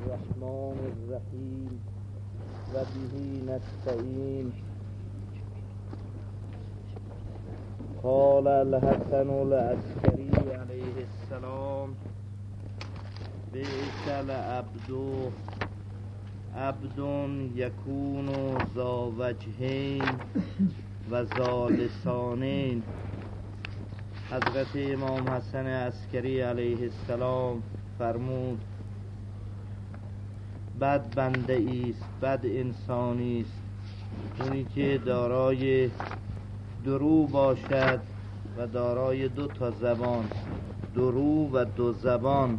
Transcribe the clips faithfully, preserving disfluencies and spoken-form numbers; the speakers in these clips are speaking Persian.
الرحمن الرحیم و به نستعین. قال الحسن العسکری علیه السلام: بئس العبد عبد یکون ذا وجهین و ذا لسانین. حضرت امام حسن عسکری علیه السلام فرمود: بد بنده ایست، بد انسانی است اونی که دارای درو باشد و دارای دو تا زبان، درو و دو زبان.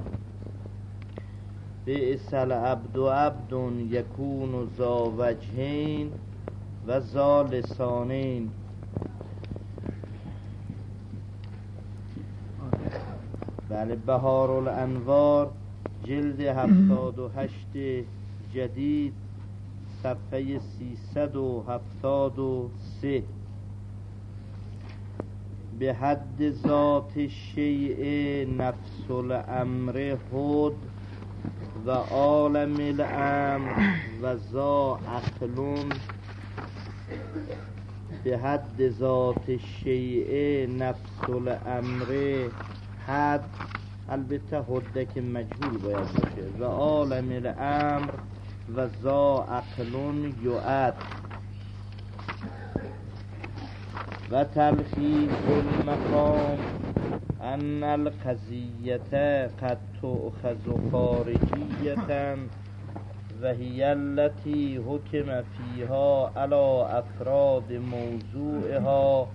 بئس العبد عبد یکون ذا وجهین و ذا لسانین. بله، بهار الانوار جلد هفتاد و هشت جدید صفحه سیصد و هفتاد و سه. به حد ذات شیء نفس الامر هد و عالم الامر و ذا عقلون. به حد ذات شیء نفس الامر حد، البته حده که مجهول باید باشه، و عالم الامر و ذا عقلون یعد. و تلخیص المقام ان القضیت قد تؤخذ خارجیتا و هی التي حکم فیها علی افراد موضوعها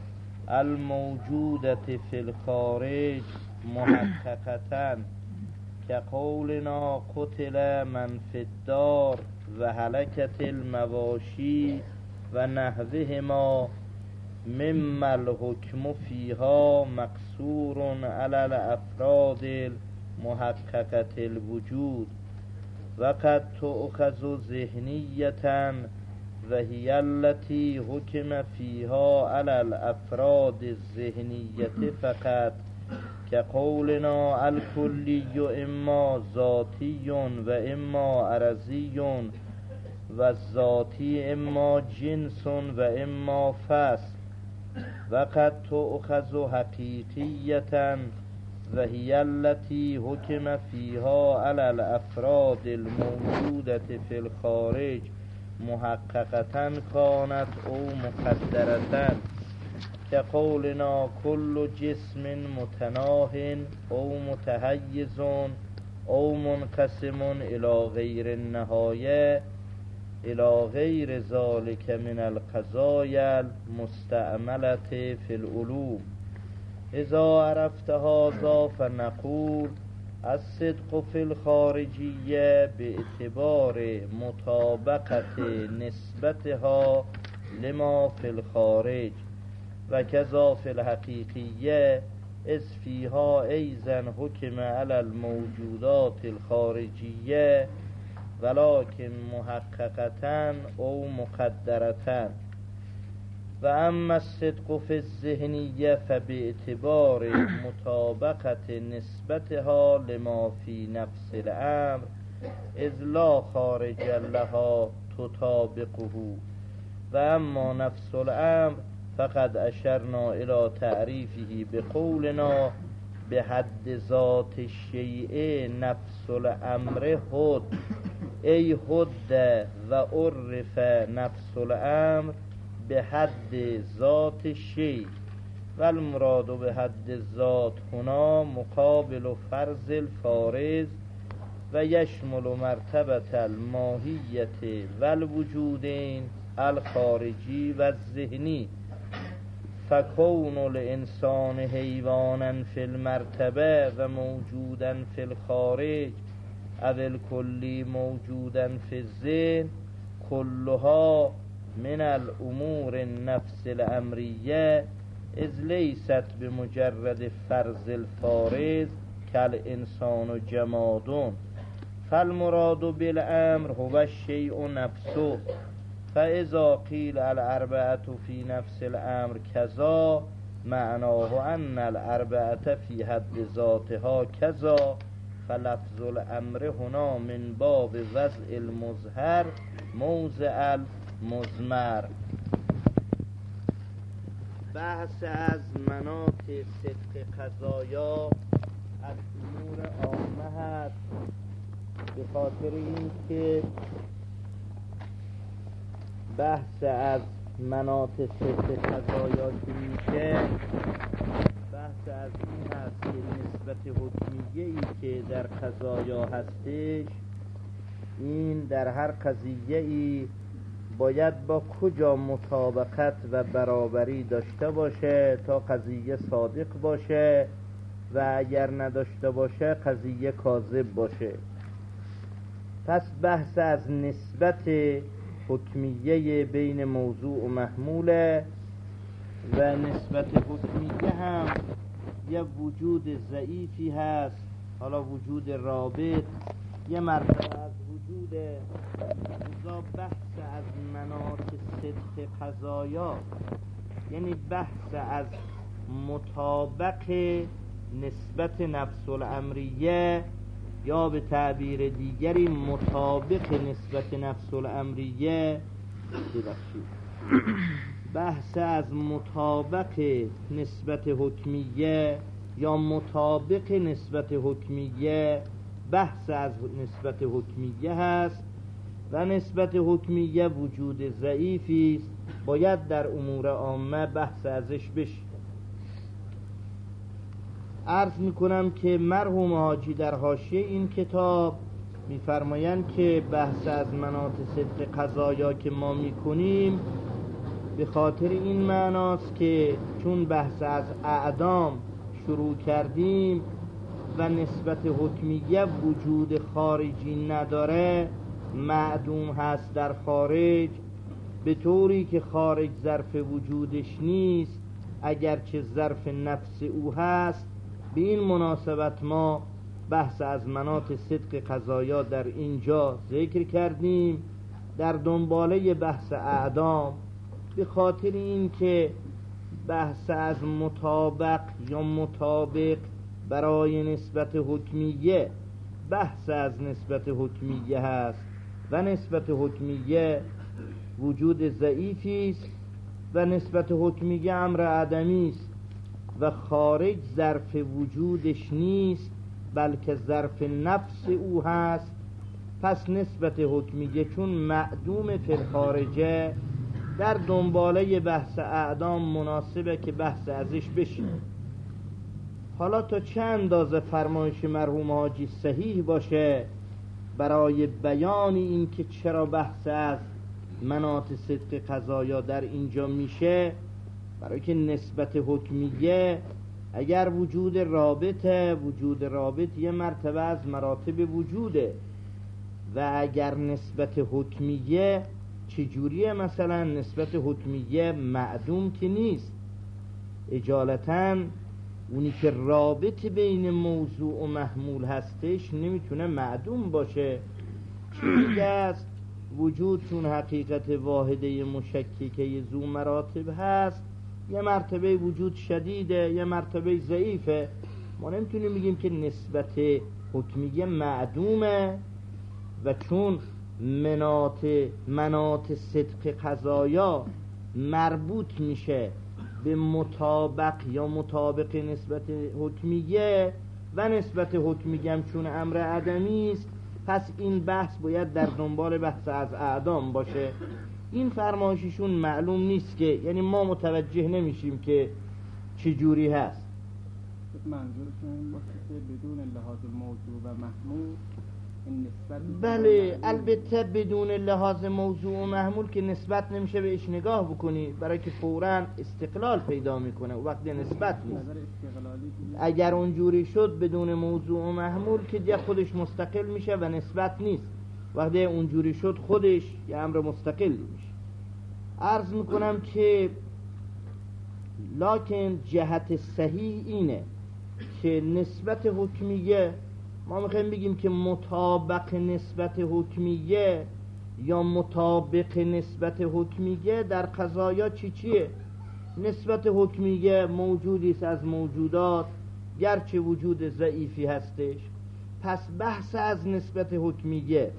الموجودة فی الخارج محققتا که قولنا قتل من فی الدار و هلکت المواشی و نحوهما مما الحکم فیها مقصور علی الافراد المحققة الوجود و قد تؤخذ ذهنیتا و هی التي حکم فیها علی الافراد الذهنیة فقط که قولنا الکلی اما ذاتی و اما عرضی و ذاتی اما جنس و اما فصل. و قد تؤخذ حقیقیتا و هی التي حکم فیها علی الافراد الموجودة فی الخارج محققتا کانت او مقدرتا که قولنا کل جسم متناه او متحیز او منقسم الی غیر النهایه الی غیر ذلك من القضایا المستعملة فی العلوم. اذا عرفت هذا فنقول الصدق فی الخارجیه باعتبار مطابقت نسبتها لما فی الخارج و کذا فی الحقیقیه اذ فیها ایضا حکم علی الموجودات الخارجیه ولکن محققتا او مقدرتا. و اما الصدق فی الذهنیه فباعتبار مطابقت نسبتها لما فی نفس الامر اذ لا خارج لها تطابقه. و اما نفس الامر فقد اشرنا الى تعریفه بقولنا به حد ذات الشیء نفس الامر حد ای حد و عرف نفس الامر به حد ذات الشیء و المراد به حد ذات هنا مقابل فرض الفارض و یشمل مرتبه الماهیت و الوجودین الخارجی و الذهنی. فکون الانسان حیوانا فی المرتبه و موجودا فی الخارج او الکلی موجودا فی الذهن کلها من الامور النفس الامریه اذ لیست بمجرد فرض الفارض کالانسان جماد. فالمراد بالامر هو الشیء نفسه. فاذا قیل الاربعه فی نفس الامر کذا معناه ان الاربعه فی حد ذاتها کذا فلفظ الامر هنا من باب وضع المظهر موضع المضمر. بحث از مناط صدق قضایا از امور عامه هست، به خاطر این که بحث از مناط صدق قضایا که میشه بحث از این هست که نسبت حکمیه ای که در قضایا هستش، این در هر قضیه ای باید با کجا مطابقت و برابری داشته باشه تا قضیه صادق باشه و اگر نداشته باشه قضیه کاذب باشه. پس بحث از نسبت حکمیه بین موضوع و محموله و نسبت حکمیه هم یه وجود ضعیفی هست، حالا وجود رابط یه مرتبه از وجود اوضاع. بحث از مناط صدق قضایا یعنی بحث از مطابق نسبت نفس الامریه، یا به تعبیر دیگری مطابق نسبت نفس الامریه ببخشید بحث از مطابق نسبت حکمیه یا مطابق نسبت حکمیه، بحث از نسبت حکمیه هست و نسبت حکمیه وجود ضعیفی است، باید در امور عامه بحث ازش بشه. عرض میکنم که مرحوم حاجی در حاشیه این کتاب میفرمایند که بحث از مناط صدق قضایا که ما میکنیم به خاطر این معناست که چون بحث از اعدام شروع کردیم و نسبت حکمیه وجود خارجی نداره، معدوم هست در خارج، به طوری که خارج ظرف وجودش نیست اگرچه ظرف نفس او هست. به این مناسبت ما بحث از مناط صدق قضایا در اینجا ذکر کردیم در دنباله بحث اعدام، به خاطر این که بحث از مطابق یا مطابق برای نسبت حکمیه بحث از نسبت حکمیه هست و نسبت حکمیه وجود ضعیفی است و نسبت حکمیه امر عدمی است و خارج ظرف وجودش نیست بلکه ظرف نفس او هست. پس نسبت حکمیه چون معدوم فی الخارجه در دنباله بحث اعدام مناسبه که بحث ازش بشه. حالا تا چه اندازه فرمایش مرحوم حاجی صحیح باشه برای بیان این که چرا بحث از مناط صدق قضایا در اینجا میشه، برای که نسبت حکمیه اگر وجود رابطه، وجود رابط یه مرتبه از مراتب وجوده و اگر نسبت حکمیه چجوریه؟ مثلا نسبت حکمیه معدوم که نیست، اجالتاً اونی که رابط بین موضوع و محمول هستش نمیتونه معدوم باشه. چیزی است وجود چون حقیقت واحده مشککه ذو مراتب هست، یه مرتبه وجود شدیده یه مرتبه ضعیفه. ما نمیتونیم بگیم که نسبت حکمیه معدومه و چون مناط مناط صدق قضایا مربوط میشه به مطابق یا مطابق نسبت حکمیه و نسبت حکمیه هم چون امر عدمی است، پس این بحث باید در دنبال بحث از اعدام باشه. این فرمایششون معلوم نیست که یعنی ما متوجه نمیشیم که چه جوری هست. منظورتون این باشه که بدون لحاظ موضوع و محمول این نسبت؟ بله البته بدون لحاظ موضوع و محمول که نسبت نمیشه بهش نگاه بکنی، برای که فوراً استقلال پیدا میکنه و وقتی نسبت نیست. اگر اونجوری شد بدون موضوع و محمول که دیگه خودش مستقل میشه و نسبت نیست، وقتی اونجوری شد خودش یه امر مستقل میشه. عرض میکنم که لکن جهت صحیح اینه که نسبت حکمیه ما میخوایم بگیم که مطابق نسبت حکمیه یا مطابق نسبت حکمیه در قضایا چی چیه؟ نسبت حکمیه موجودی است از موجودات، گرچه وجود ضعیفی هستش، پس بحث از نسبت حکمیه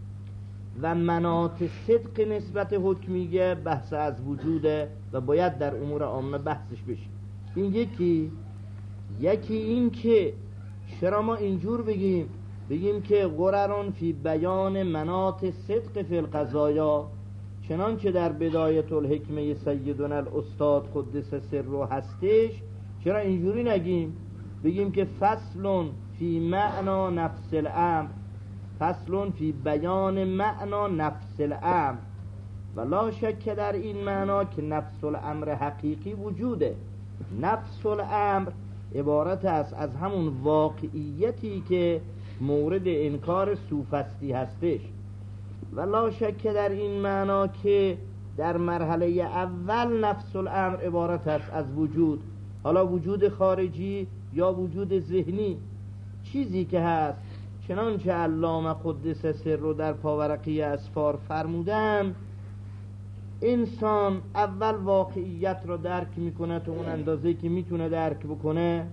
و مناط صدق نسبت حکمیه بحث از وجوده و باید در امور عامه بحثش بشه. این یکی یکی این که چرا ما اینجور بگیم بگیم که قررون فی بیان مناط صدق فی القضایا، چنانچه در بدایت الحکمه سیدنا الاستاد قدس سره هستش، چرا اینجوری نگیم بگیم که فصل فی معنا نفس الامر، فصل فی بیان معنا نفس الامر، و لا شک در این معنا که نفس الامر حقیقی وجوده. نفس الامر عبارت است از همون واقعیتی که مورد انکار سوفستی هستش، و لا شک در این معنا که در مرحله اول نفس الامر عبارت است از وجود، حالا وجود خارجی یا وجود ذهنی، چیزی که هست. چنانچه علامه قدس سر رو در پاورقی اسفار فرمودن، انسان اول واقعیت رو درک میکنه تا اون اندازه که میتونه درک بکنه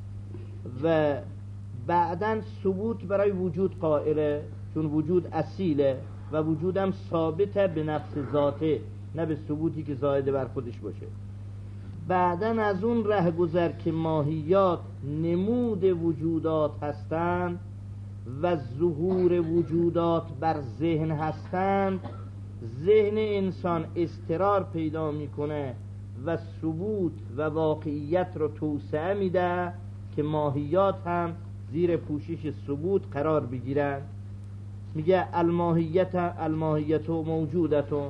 و بعداً ثبوت برای وجود قائله، چون وجود اصیله و وجودم ثابته به نفس ذاته، نه به ثبوتی که زائد بر خودش باشه. بعداً از اون ره گذر که ماهیات نمود وجودات هستند و ظهور وجودات بر ذهن هستند، ذهن انسان اضطرار پیدا میکنه و ثبوت و واقعیت رو توسعه میده که ماهیات هم زیر پوشش ثبوت قرار بگیرن. میگه الماهیت الماهیت موجودتون.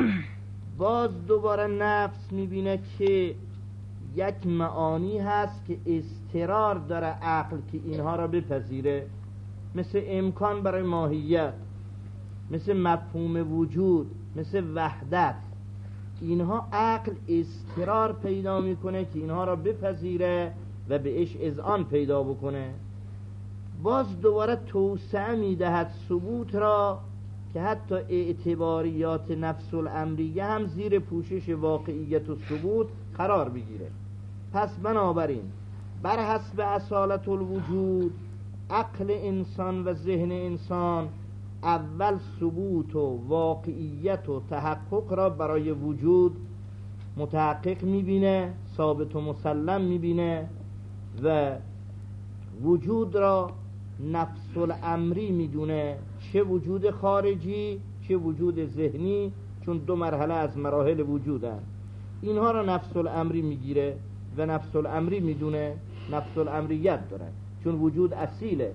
باز دوباره نفس میبینه که یک معانی هست که اضطرار داره عقل که اینها را بپذیره، مثل امکان برای ماهیت، مثل مفهوم وجود، مثل وحدت. اینها عقل اضطرار پیدا میکنه که اینها را بپذیره و بهش اذعان پیدا بکنه. باز دوباره توسعه میدهد ثبوت را که حتی اعتباریات نفس الامریه هم زیر پوشش واقعیت و ثبوت قرار بگیره. پس بنابراین بر حسب اصالت الوجود، عقل انسان و ذهن انسان اول ثبوت و واقعیت و تحقق را برای وجود متحقق میبینه، ثابت و مسلم میبینه، و وجود را نفس الامری میدونه، چه وجود خارجی چه وجود ذهنی، چون دو مرحله از مراحل وجودن. اینها را نفس الامری میگیره و نفس الامری میدونه، نفس الامریت داره چون وجود اصیله.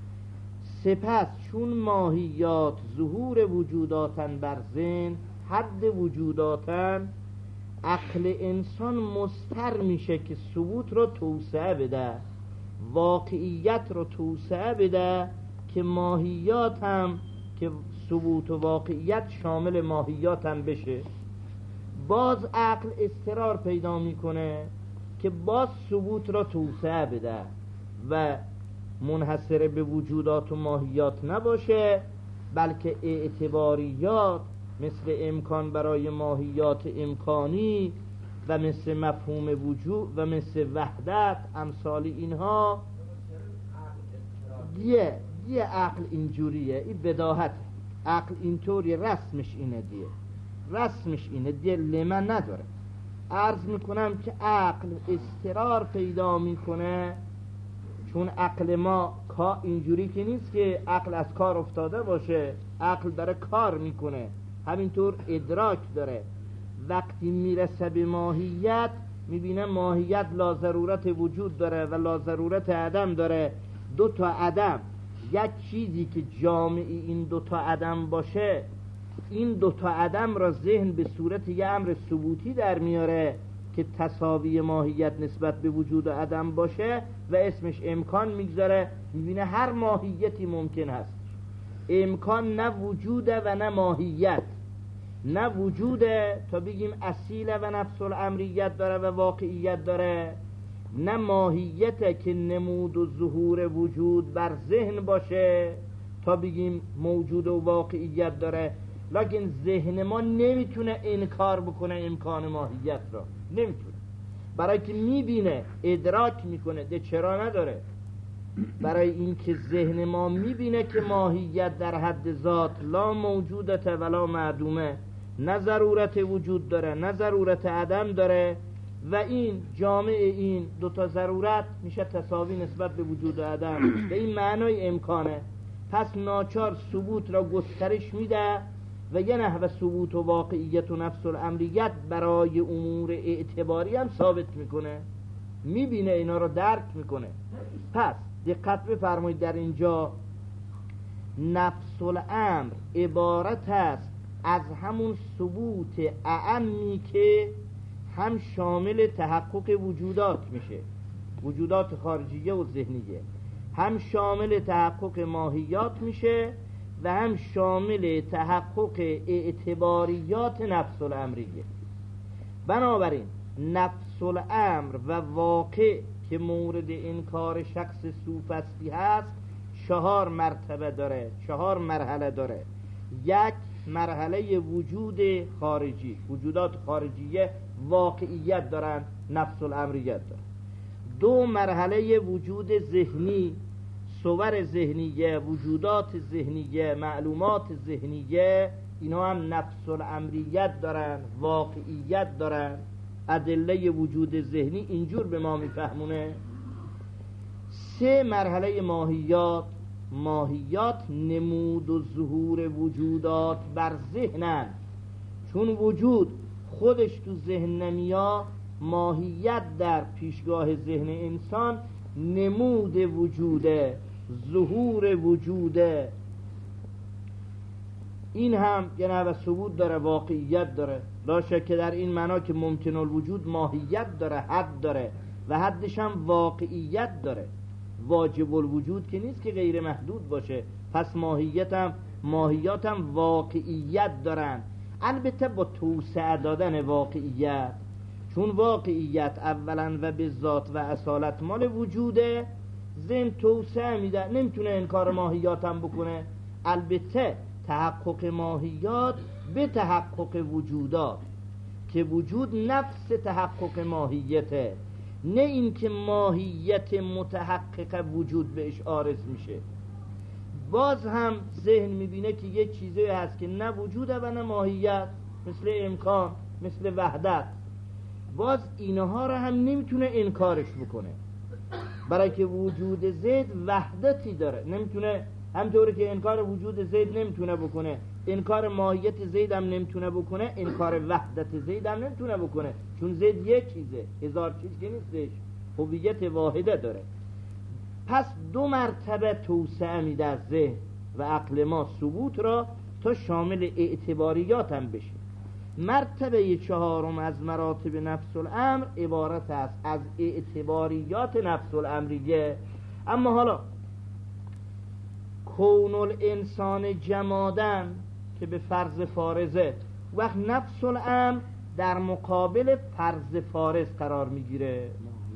سپس چون ماهیات ظهور وجوداتن بر ذهن، حد وجوداتن، عقل انسان مضطر میشه که ثبوت رو توسعه بده، واقعیت رو توسعه بده که ماهیات هم که ثبوت و واقعیت شامل ماهیات هم بشه. باز عقل اضطرار پیدا میکنه که باز ثبوت را توسعه بده و منحصر به وجودات و ماهیات نباشه، بلکه اعتباریات مثل امکان برای ماهیات امکانی و مثل مفهوم وجود و مثل وحدت امثال اینها. دیه دیه عقل اینجوریه، این بداهت عقل اینطوری، رسمش اینه، دیه رسمش اینه، دیه لمن نداره. عرض میکنم که عقل اضطرار پیدا میکنه، چون عقل ما اینجوری که نیست که عقل از کار افتاده باشه، عقل داره کار میکنه، همینطور ادراک داره. وقتی میرسه به ماهیت میبینه ماهیت لا ضرورت وجود داره و لا ضرورت عدم داره. دو تا عدم، یک چیزی که جامع این دو تا عدم باشه، این دو تا عدم را ذهن به صورت یه امر ثبوتی در میاره که تساوی ماهیت نسبت به وجود و عدم باشه و اسمش امکان میگذاره. میبینه هر ماهیتی ممکن هست. امکان نه وجوده و نه ماهیت، نه وجوده تا بگیم اصیله و نفس الامریت داره و واقعیت داره، نه ماهیته که نمود و ظهور وجود بر ذهن باشه تا بگیم موجود و واقعیت داره. لکن ذهن ما نمیتونه انکار بکنه امکان ماهیت را، نمیتونه، برای که میبینه، ادراک میکنه. ده چرا نداره؟ برای اینکه ذهن ما میبینه که ماهیت در حد ذات لا موجودت ولا معدومه، نه ضرورت وجود داره نه ضرورت عدم داره، و این جامع این دوتا ضرورت میشه تساوی نسبت به وجود و عدم. به این معنای امکانه. پس ناچار ثبوت را گسترش میده و یه نحو ثبوت و واقعیت و نفس الامریت برای امور اعتباری هم ثابت میکنه، میبینه اینا را درک میکنه. پس دقت بفرمایید، در اینجا نفس الامر عبارت است از همون ثبوت اعمی که هم شامل تحقق وجودات میشه، وجودات خارجیه و ذهنیه، هم شامل تحقق ماهیات میشه و هم شامل تحقق اعتباریات نفس الامریه. بنابراین نفس الامر و واقع که مورد انکار شخص سوفستی هست چهار مرتبه داره، چهار مرحله داره. یک مرحله وجود خارجی، وجودات خارجیه واقعیت دارن، نفس الامریت دارن. دو مرحله وجود ذهنی، صور ذهنیه، وجودات ذهنیه، معلومات ذهنیه، اینا هم نفس الامریت دارن، واقعیت دارن. ادله وجود ذهنی اینجور به ما میفهمونه. سه مرحله ماهیات، ماهیات نمود و ظهور وجودات بر ذهنن، چون وجود خودش تو ذهن نمیا، ماهیت در پیشگاه ذهن انسان نمود وجوده، ظهور وجوده. این هم یه نوع ثبوت داره، واقعیت داره. لا شک که در این معنا که ممکن الوجود ماهیت داره، حد داره و حدش هم واقعیت داره. واجب الوجود که نیست که غیر محدود باشه، پس ماهیت هم ماهیات هم واقعیت دارن، البته با توسعه دادن واقعیت، چون واقعیت اولا و به ذات و اصالت مال وجوده، ذهن توسعه میده، نمیتونه انکار ماهیات هم بکنه. البته تحقق ماهیات به تحقق وجودات، که وجود نفس تحقق ماهیته، نه اینکه ماهیت متحقق وجود بهش عارض میشه. باز هم ذهن میبینه که یه چیزی هست که نه وجوده و نه ماهیت، مثل امکان، مثل وحدت. باز اینها را هم نمیتونه انکارش بکنه، برای که وجود زید وحدتی داره، نمیتونه. همطوری که انکار وجود زید نمیتونه بکنه، انکار ماهیت زید هم نمیتونه بکنه، انکار وحدت زید هم نمیتونه بکنه، چون زید یک چیزه، هزار چیز که نیستش، هویت واحده داره. پس دو مرتبه توسعه میده از ذهن و عقل ما ثبوت را تا شامل اعتباریات هم بشه. مرتبه چهارم از مراتب نفس الامر عبارت است از اعتباریات نفس الامریه. اما حالا کون الانسان جمادن که به فرض فارزه، وقت نفس الامر در مقابل فرض فارز قرار میگیره،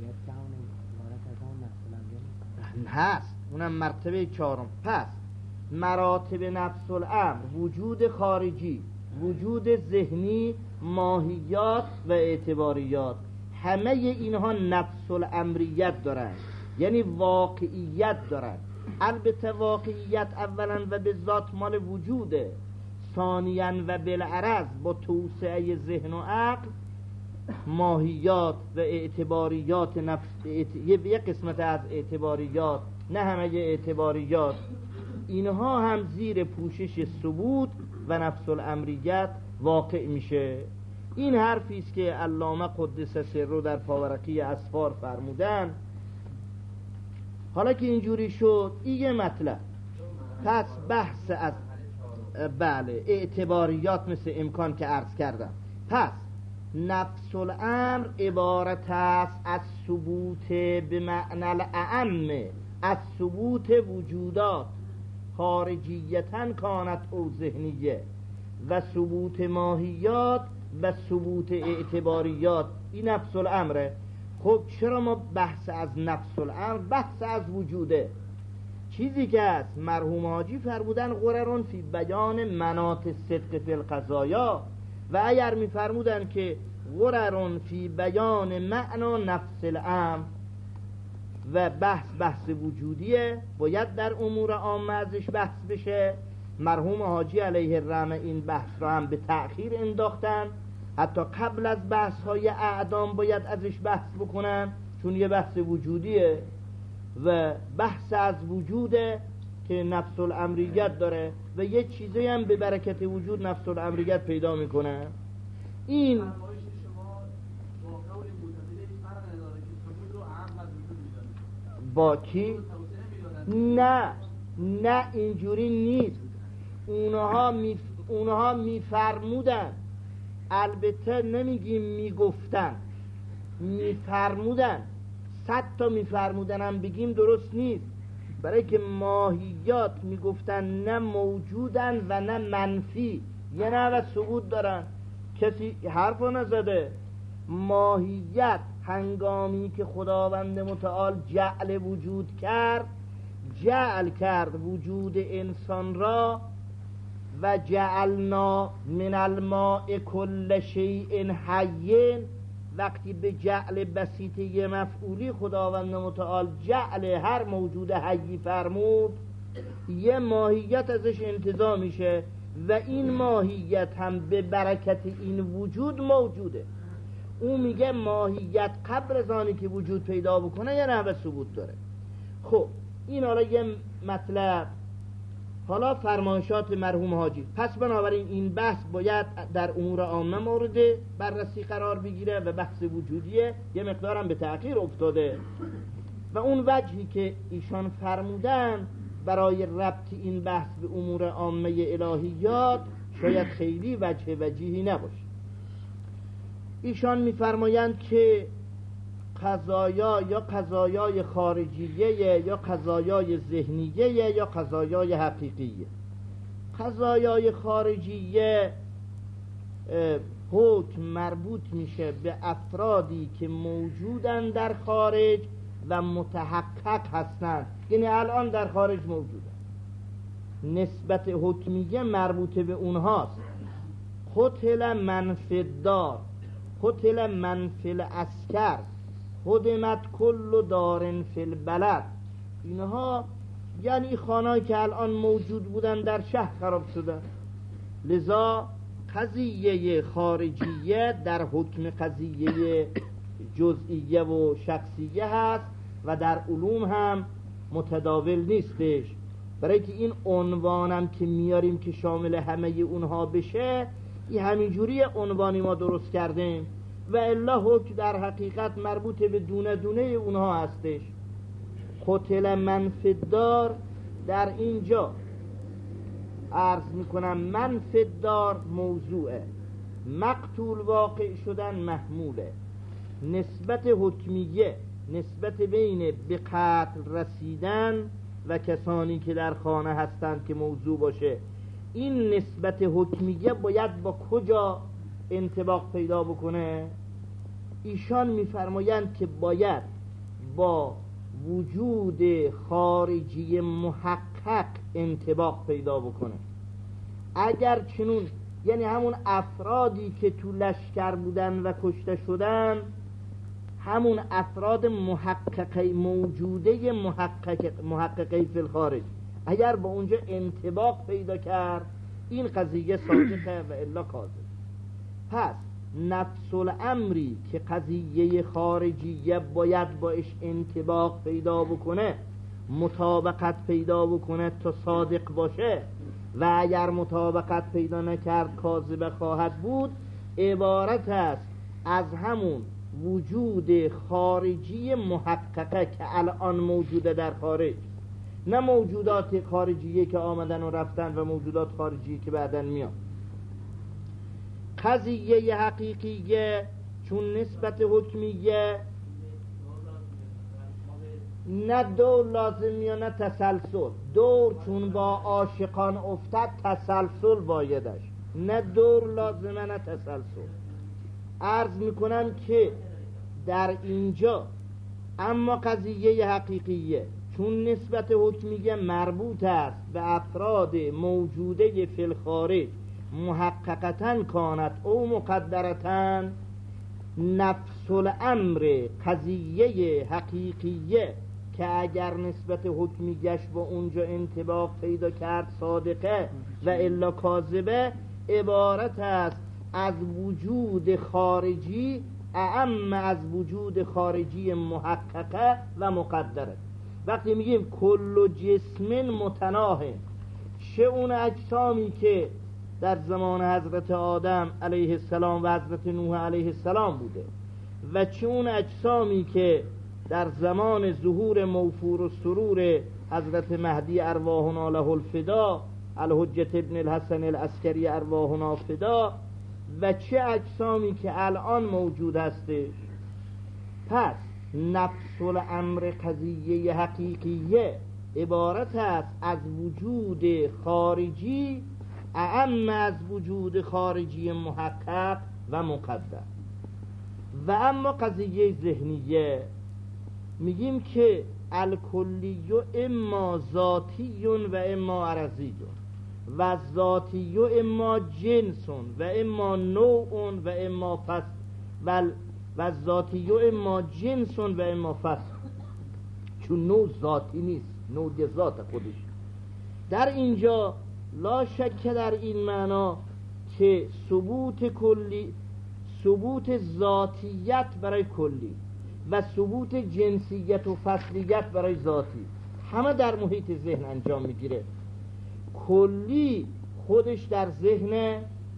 هست، اونم مرتبه چهارم. پس مراتب نفس الامر وجود خارجی، وجود ذهنی، ماهیات و اعتباریات، همه اینها نفس الامریت دارن، یعنی واقعیت دارن. البته واقعیت اولا و به ذات مال وجوده، ثانیاً و بالعرض با توسعه ذهن و عقل ماهیات و اعتباریات نفس اعت... یه قسمت از اعتباریات، نه همه اعتباریات، اینها هم زیر پوشش ثبوت و نفس الامریت واقع میشه. این حرفی است که علامه قدس سره در پاورقی اسفار فرمودن. حالا که اینجوری شد، این یه مطلب. پس بحث از بله اعتباریات مثل امکان که عرض کردم. پس نفس الامر عبارت است از ثبوت به معنی الاعم، از ثبوت وجودات خارجیتن کانت او ذهنیه، و ثبوت ماهیات و ثبوت اعتباریات. این نفس الامره. خب چرا ما بحث از نفس الامر، بحث از وجوده؟ چیزی که از مرحوم حاجی فرمودن غررون فی بیان مناط صدق فی القضایا، و اگر می فرمودن که غررون فی بیان معنا نفس الامر، و بحث بحث وجودیه، باید در امور عامه ازش بحث بشه. مرحوم حاجی علیه الرحمه این بحث را هم به تأخیر انداختن، حتی قبل از بحث های اعدام باید ازش بحث بکنن، چون یه بحث وجودیه و بحث از وجوده که نفس الامریت داره و یه چیزی هم به برکت وجود نفس الامریت پیدا میکنه. این با کی؟ نه نه اینجوری نیست. اونها می اونها میفرمودن، البته نمیگیم میگفتن، میفرمودن. صد تا میفرمودن هم بگیم درست نیست، برای که ماهیات میگفتن نه موجودن و نه منفی، یه نه و ثبوت دارن. کسی حرف نزده. ماهیت هنگامی که خداوند متعال جعل وجود کرد، جعل کرد وجود انسان را و جعلنا من الماء کل شیء حی. وقتی به جعل بسیط یه مفعولی خداوند متعال جعل هر موجود حی فرمود، یه ماهیت ازش انتزاع میشه و این ماهیت هم به برکت این وجود موجوده. اون میگه ماهیت قبل از آنی که وجود پیدا بکنه یه نحوه ثبوت داره. خب این حالا یه مطلب. حالا فرمایشات مرحوم حاجی. پس بنابراین این بحث باید در امور عامه مورد بررسی قرار بگیره و بحث وجودیه، یه مقدارم به تأخیر افتاده و اون وجهی که ایشان فرمودن برای ربط این بحث به امور عامه الهیات شاید خیلی وجه وجیهی نباشه. ایشان میفرمایند که قضایا یا قضایای خارجیه یا قضایای ذهنیه یا قضایای حقیقیه. قضایای خارجیه حکم مربوط میشه به افرادی که موجودن در خارج و متحقق هستند، یعنی الان در خارج موجودن. نسبت حکمیه مربوط به اونهاست. قتل من فی الدار، قتل من فی العسکر، هدمت کل دار فی البلد. اینها یعنی خانه‌ای که الان موجود بودن در شهر خراب شدن. لذا قضیه خارجیه در حکم قضیه جزئیه و شخصیه هست و در علوم هم متداول نیستش. برای که این عنوانم که میاریم که شامل همه اونها بشه، این همینجوری عنوانی ما درست کردیم و الا حکم در حقیقت مربوط به دونه دونه اونها هستش. قتل من فی الدار در اینجا عرض میکنم من فی الدار موضوعه، مقتول واقع شدن محموله. نسبت حکمیه، نسبت بین به قتل رسیدن و کسانی که در خانه هستند که موضوع باشه، این نسبت حکمیه باید با کجا انطباق پیدا بکنه؟ ایشان میفرمایند که باید با وجود خارجی محقق انطباق پیدا بکنه. اگر چنون، یعنی همون افرادی که تو لشکر بودن و کشته شدن، همون افراد محققی موجوده محقق محققی فی الخارج، اگر با اونجا انطباق پیدا کرد این قضیه صادقه و الا کاذب. پس نفس الامری که قضیه خارجیه باید باش انطباق پیدا بکنه، مطابقت پیدا بکنه تا صادق باشه، و اگر مطابقت پیدا نکرد کاذب خواهد بود. عبارت است از همون وجود خارجی محققه که الان موجوده در خارج، نه موجودات خارجیه که آمدن و رفتن و موجودات خارجی که بعدن میان. قضیه حقیقیه چون نسبت حکمیه نه دور لازم یا نه تسلسل. دور چون با عاشقان افتد تسلسل بایدش، نه دور لازمه نه تسلسل. عرض میکنم که در اینجا اما قضیه حقیقیه چون نسبت حکمیه مربوط است به افراد موجوده فی الخارج محققتاً کانت او مقدرتاً، نفس الامر قضیه حقیقیه که اگر نسبت حکمی گشت با اونجا انطباق پیدا کرد صادقه و الا کاذبه، عبارت است از وجود خارجی اعم از وجود خارجی محققه و مقدره. وقتی میگیم کل جسم متناهی، چه اون اجسامی که در زمان حضرت آدم علیه السلام و حضرت نوح علیه السلام بوده و چه اون اجسامی که در زمان ظهور موفور و سرور حضرت مهدی ارواحنا له الفدا الحجة ابن الحسن العسکری ارواحنا فدا، و چه اجسامی که الان موجود هستش. پس نفس الامر قضیه حقیقیه عبارت است از وجود خارجی اعم از وجود خارجی محقق و مقدر. و اما قضیه ذهنیه میگیم که الکلی اما ذاتی و اما عرضی و ذاتی اما جنس و اما نوع و اما فصل و و ذاتی اما جنس و اما فصل، چون نوع ذاتی نیست، نوع ذات خودش. در اینجا لا شک در این معنا که ثبوت کلی، ثبوت ذاتیت برای کلی و ثبوت جنسیت و فصلیت برای ذاتی همه در محیط ذهن انجام میگیره. کلی خودش در ذهن،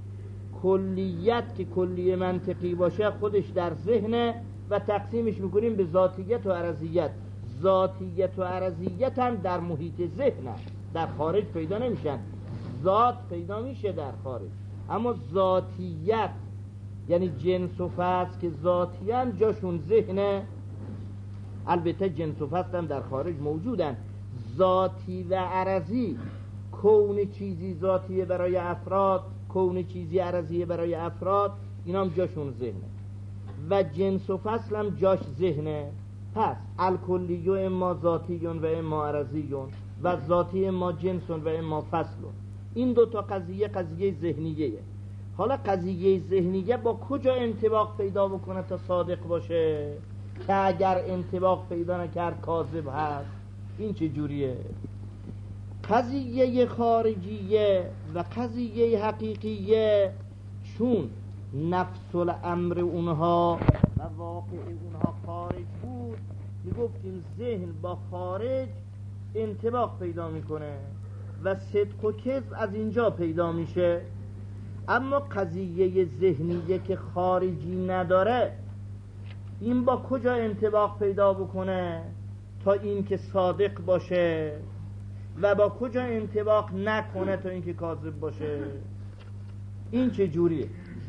کلیت که کلی منطقی باشه خودش در ذهن و تقسیمش میکنیم به ذاتیت و عرضیت. ذاتیت و عرضیت هم در محیط ذهن هست، در خارج پیدا نمیشن. ذات پیدا میشه در خارج، اما ذاتیت یعنی جنس و فصل که ذاتی هم جاشون ذهنه. البته جنس و فصل هم در خارج موجودن. ذاتی و عرضی، کون چیزی ذاتیه برای افراد، کون چیزی عرضیه برای افراد، اینا هم جاشون ذهنه و جنس و فصل هم جاش ذهنه. پس الکلی اما ذاتی و اما عرضی و ذاتی اما جنس و اما فصل. این دوتا قضیه قضیه ذهنیه. حالا قضیه ذهنیه با کجا انطباق پیدا بکنه تا صادق باشه؟ که اگر انطباق پیدا نکرد کاذب هست. این چه جوریه؟ قضیه خارجیه و قضیه حقیقیه چون نفس الامر اونها و واقع اونها خارج بود، میگفتیم ذهن با خارج انطباق پیدا میکنه و صدق و کذب از اینجا پیدا میشه. اما قضیه ذهنیه که خارجی نداره، این با کجا انطباق پیدا بکنه تا این که صادق باشه و با کجا انطباق نکنه تا این که کاذب باشه؟ این چه جوریه؟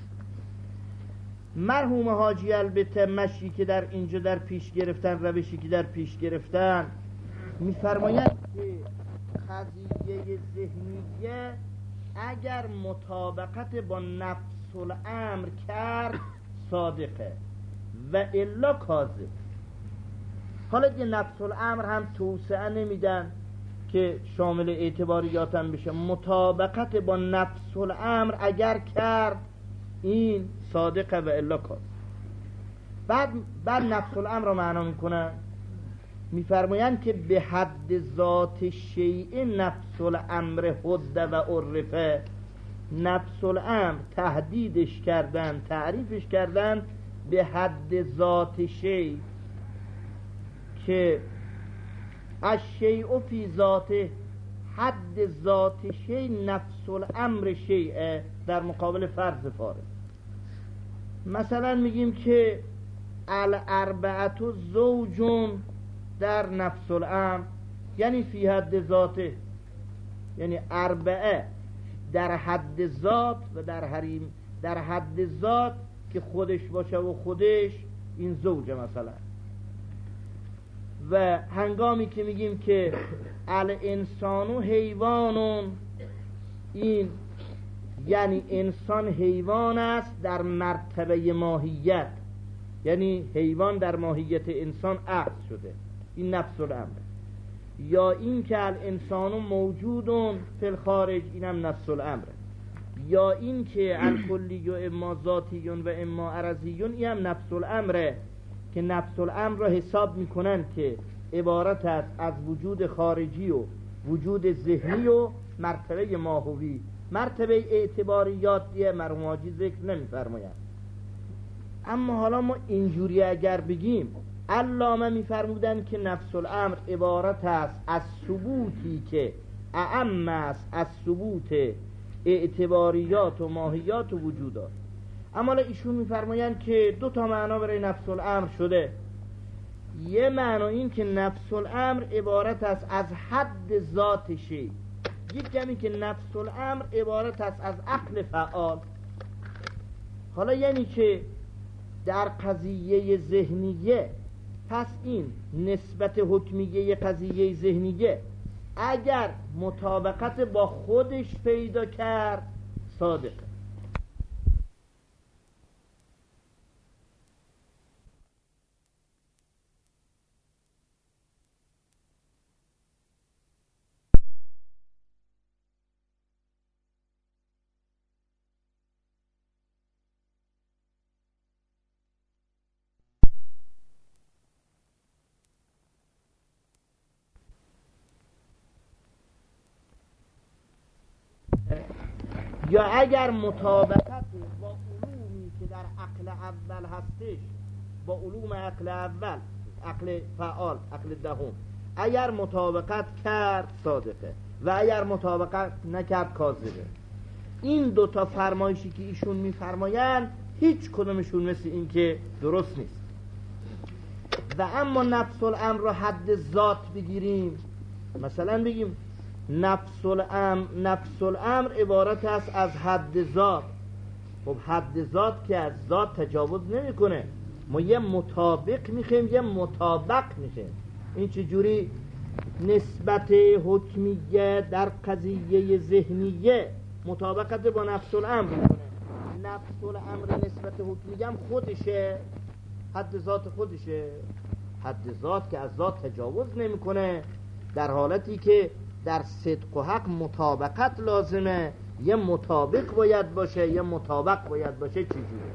مرحوم حاجی البته مشی که در اینجا در پیش گرفتن، روشی که در پیش گرفتن، میفرمایند که قضیه ذهنیه اگر مطابقت با نفس الامر کرد صادقه و الا کاذب. حالا دیگه نفس الامر هم توسعه نمیدن که شامل اعتباریات هم بشه. مطابقت با نفس الامر اگر کرد این صادقه و الا کاذب. بعد بعد نفس الامر رو معنا میکنن، میفرمایند که به حد ذات شیء نفس الامر حد و عرفه. نفس الامر تهدیدش کردن، تعریفش کردن به حد ذات شیء که الشیء فی ذاته، حد ذات شیء نفس الامر شیء در مقابل فرض فارغ. مثلا میگیم که الاربعه زوجون در نفس الامر یعنی فی حد ذاته، یعنی اربعه در حد ذات و در حریم در حد ذات که خودش باشه و خودش این زوجه مثلا. و هنگامی که میگیم که الانسان و حیوانون، این یعنی انسان حیوان است در مرتبه ماهیت، یعنی حیوان در ماهیت انسان عقد شده، این نفس الامر. یا این که الانسان موجودون فی الخارج، اینم نفس الامر. یا این که الکلی و اما ذاتی و اما عرضی، این هم نفس الامره که نفس الامر را حساب میکنن که عبارت است از وجود خارجی و وجود ذهنی و مرتبه ماهوی. مرتبه اعتباریات دیگه مرحوم حاجی ذکر نمی‌فرمایند. اما حالا ما اینجوری اگر بگیم، علامه می‌فرمودند که نفس الامر عبارت است از ثبوتی که اعم است از ثبوت اعتباریات و ماهیات و وجودات. اما ایشون می‌فرمایند که دو تا معنا برای نفس الامر شده. یه معنا این که نفس الامر عبارت است از حد ذات شی، یک کمی که نفس الامر عبارت است از عقل فعال. حالا یعنی که در قضیه ذهنیه، پس این نسبت حکمیه قضیه ذهنیه اگر مطابقت با خودش پیدا کرد صادقه. یا اگر مطابقت با علومی که در عقل اول هستش، با علوم عقل اول، عقل فعال، عقل دهم، اگر مطابقت کرد صادقه و اگر مطابقت نکرد کاذبه. این دوتا فرمایشی که ایشون میفرمایند هیچ کدومشون مثل این که درست نیست. و اما نفس الامر رو حد ذات بگیریم، مثلا بگیم نفس الامر نفس الامر عبارت است از حد ذات. خب حد ذات که از ذات تجاوز نمیکنه، ما یه مطابق میخوایم یه مطابق میخوایم. این چجوری نسبت حکمیه در قضیه ذهنیه مطابقت با نفس الامر میکنه؟ نفس الامر نسبت حکمیه هم خودشه، حد ذات خودشه، حد ذات که از ذات تجاوز نمیکنه، در حالتی که در صدق و حق مطابقت لازمه. یه مطابق باید باشه، یه مطابق باید باشه. چجوره؟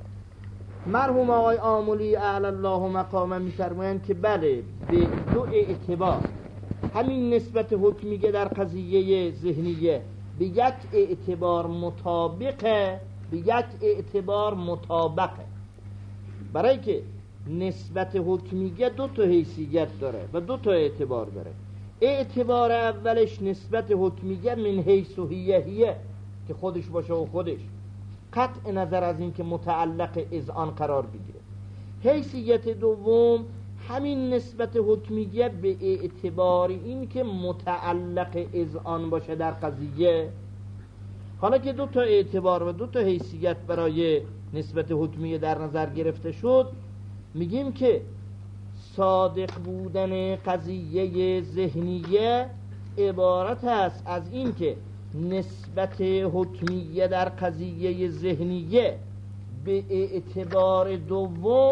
مرحوم آقای آملی اعلی الله مقامه میفرمایند که بله، به دو اعتبار همین نسبت حکمیه در قضیه ذهنیه به یک اعتبار مطابقه، به یک اعتبار مطابقه. برای که نسبت حکمیه دو تا حیثیت داره و دو تا اعتبار داره. اعتبار اولش نسبت حکمیه من حیث و هیه هیه که خودش باشه و خودش، قطع نظر از این که متعلق اذعان قرار بگیره. حیثیت دوم همین نسبت حکمیه به اعتبار این که متعلق اذعان باشه در قضیه. حالا که دو تا اعتبار و دو تا حیثیت برای نسبت حکمیه در نظر گرفته شد، میگیم که صادق بودن قضیه ذهنیه عبارت است از این که نسبت حکمیه در قضیه ذهنیه به اعتبار دوم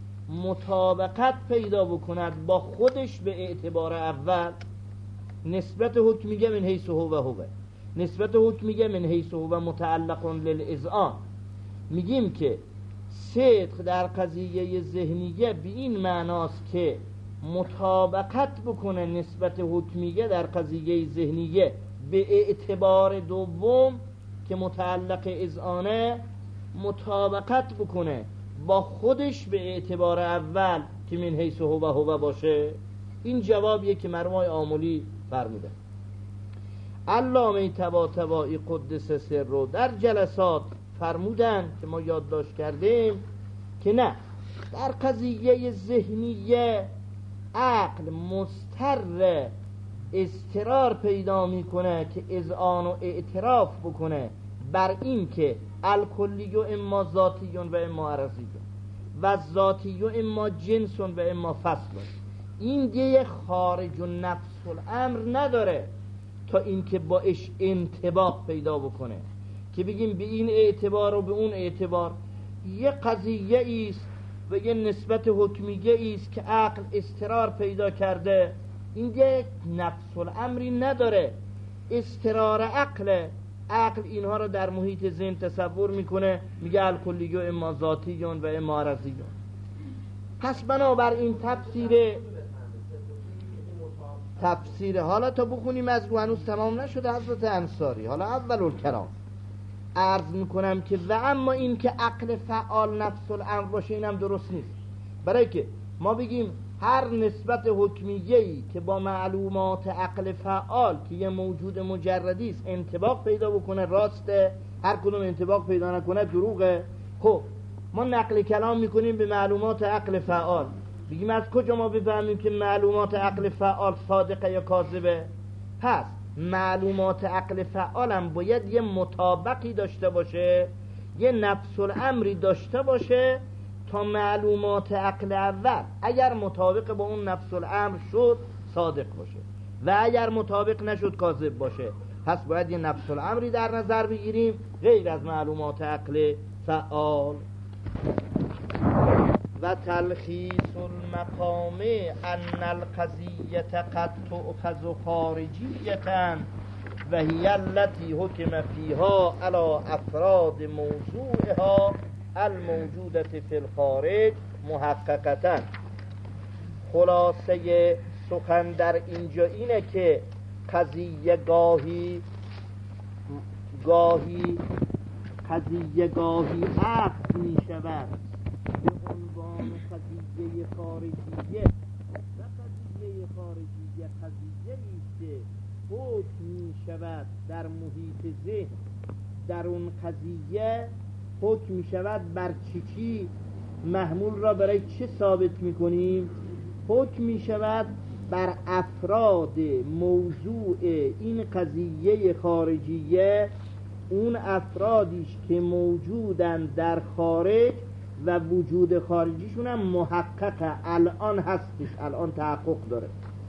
مطابقت پیدا بکند با خودش به اعتبار اول. نسبت حکمیه من حیث هو و هو، نسبت حکمیه من حیث هو متعلق للاذعان. میگیم که صدق در قضیه ذهنیه به این معناست که مطابقت بکنه نسبت حکمیه در قضیه ذهنیه به اعتبار دوم که متعلق اذعانه، مطابقت بکنه با خودش به اعتبار اول که من حیث هو و هو باشه. این جوابیه که مرحوم آملی فرموده. علامه طباطبایی قدس سره در جلسات فرمودن که ما یادداشت کردیم که نه، در قضیه ذهنیه عقل مضطر اضطرار پیدا میکنه که اذعان و اعتراف بکنه بر این که الکلی و اما ذاتی و اما عرضی و ذاتی و اما جنس و اما فصل. این دیگه خارج و نفس الامر نداره تا اینکه باش انطباق پیدا بکنه که بگیم به این اعتبار و به اون اعتبار یه قضیه ایست و یه نسبت حکمیه ایست که عقل استقرار پیدا کرده. این یه نفس الامری نداره، استقرار عقل. عقل اینها رو در محیط ذهن تصور میکنه، میگه الکلی و اما ذاتیون و اما عرضیون. پس بنابر این تفسیر تفسیر حالا تا بخونیم از رو هنوز تمام نشده حضرت انصاری. حالا اول الکلام عرض میکنم که و اما این که عقل فعال نفس الامر باشه اینم درست نیست. برای که ما بگیم هر نسبت حکمیه‌ای که با معلومات عقل فعال که یه موجود مجردی است انطباق پیدا بکنه راسته، هر کدوم انطباق پیدا نکنه دروغه. خب ما نقل کلام میکنیم به معلومات عقل فعال، بگیم از کجا ما بفهمیم که معلومات عقل فعال صادقه یا کاذبه؟ پس معلومات عقل فعال هم باید یه مطابقی داشته باشه، یه نفس الامری داشته باشه تا معلومات عقل اول اگر مطابق با اون نفس الامر شد صادق باشه و اگر مطابق نشد کاذب باشه. پس باید یه نفس الامری در نظر بگیریم غیر از معلومات عقل فعال. و تلخیص المقام ان القضیه قد تؤخذ خارجیه و هی التي حکم فیها علی افراد موضوعها الموجودة فی الخارج محققتا. خلاصه سخن در اینجا اینه که قضیه گاهی گاهی قضیه گاهی اخذ می شود به عنوان قضیه خارجیه و قضیه خارجیه قضیه ایست که حکم می شود در محیط ذهن. در اون قضیه حکم می شود بر چی چی؟ محمول را برای چه ثابت می کنیم؟ حکم می شود بر افراد موضوع این قضیه خارجیه، اون افرادیش که موجودن در خارج و وجود خارجیشون هم محققه، الان هستش، الان تحقق داره.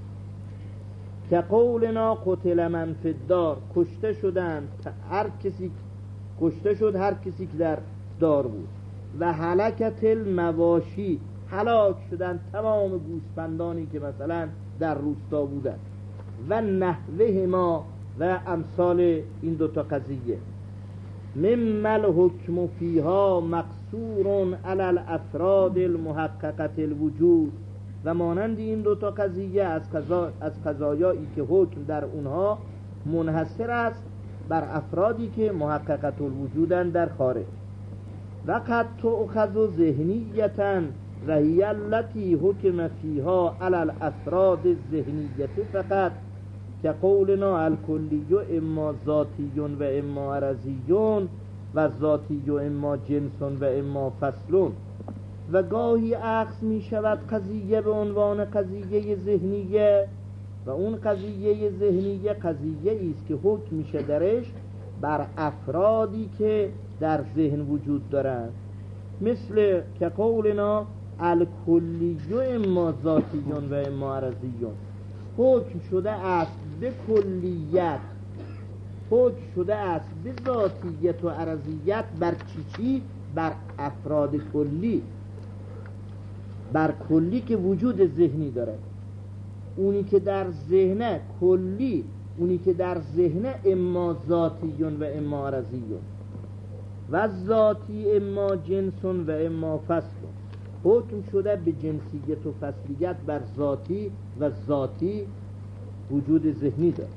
که قولنا قتل من فی الدار، کشته شدن هر کسی کشته شد هر کسی که در دار بود. و هلکت المواشی، هلاک شدن تمام گوسفندانی که مثلا در روستا بودن. و نحوه ما و امثال این دوتا قضیه. مما الحکم فیها مقصور علی الافراد المحققه الوجود، و مانند این دوتا قضیه از قضا از قضایایی که حکم در اونها منحصر است بر افرادی که محققه الوجودن در خارج. و قد تؤخذ ذهنیتا و هی التي حکم فیها علی الافراد الذهنیه فقط، که قولنا الکلی اما ذاتی و اما عرضی و ذاتی و اما جنس و اما فصل. و گاهی اخذ می شود قضیه به عنوان قضیه ذهنیه و اون قضیه ذهنیه قضیه ایست که حکم میشه درش بر افرادی که در ذهن وجود دارند، مثل که قولنا الکلی اما ذاتی و اما عرضی. حکم شده است به کلیت، حکم شده است به ذاتیت و عرضیت بر چی چی؟ بر افراد کلی، بر کلی که وجود ذهنی داره. اونی که در ذهنه کلی، اونی که در ذهنه اما ذاتی و اما عرضی و ذاتی اما جنس و اما فصل. حکم شده به جنسیت و فصلیت بر ذاتی و ذاتی وجود ذهنی داره.